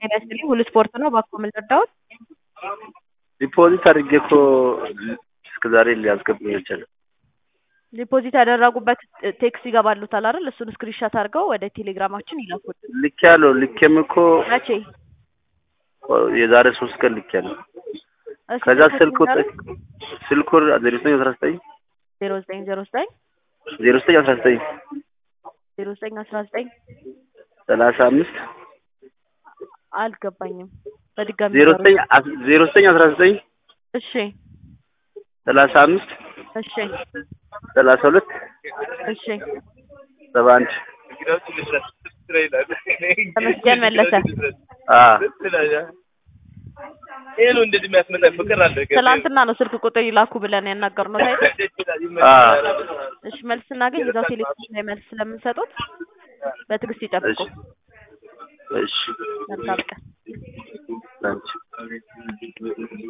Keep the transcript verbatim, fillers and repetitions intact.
ጤናስጥልኝ ሁሉ ስፖርት ነው ባኮ ምን ልርዳዎት? ዲፖዚት አድርጌ እኮ እስከዛሬ ሊያስገብኝ አልቻለም። ዲፖዚት ያደረጉበት ቴክስት ይገባሉታል አይደል? እሱን ስክሪንሾት አድርገው ወደ ቴሌግራማችን ይላኩት። ልኬያለሁ። ልኬም እኮ መቼ? የዛሬ ሶስት ቀን ልኬያለሁ። ከዛ ስልኩ ስልኩ ዜሮ ዘጠኝ አስራ ዘጠኝ ዜሮ ዘጠኝ ዜሮ ዘጠኝ ዜሮ ዘጠኝ አስራ ዘጠኝ ዜሮ ዘጠኝ አስራ ዘጠኝ ሰላሳ አምስት አልገባኝም። በድጋሚ ዜሮ ዘጠኝ ዜሮ ዘጠኝ አስራ ዘጠኝ እሺ ሰላሳ አምስት እሺ ሰላሳ ሁለት እሺ ሰባ አንድ ተመስገን መለሰ። አ ኤሉ እንደዚህ የሚያስመጣ ፍቅር አለ። ትላንትና ነው ስልክ ቁጥር ይላኩ ብለን ያናገርነው ታይቶ። አ እሺ መልስ እናገኝ እዛው ቴሌግራም ላይ መልስ ስለምንሰጡት በትዕግስት ይጠብቁ። እሺ መልካም ቀን።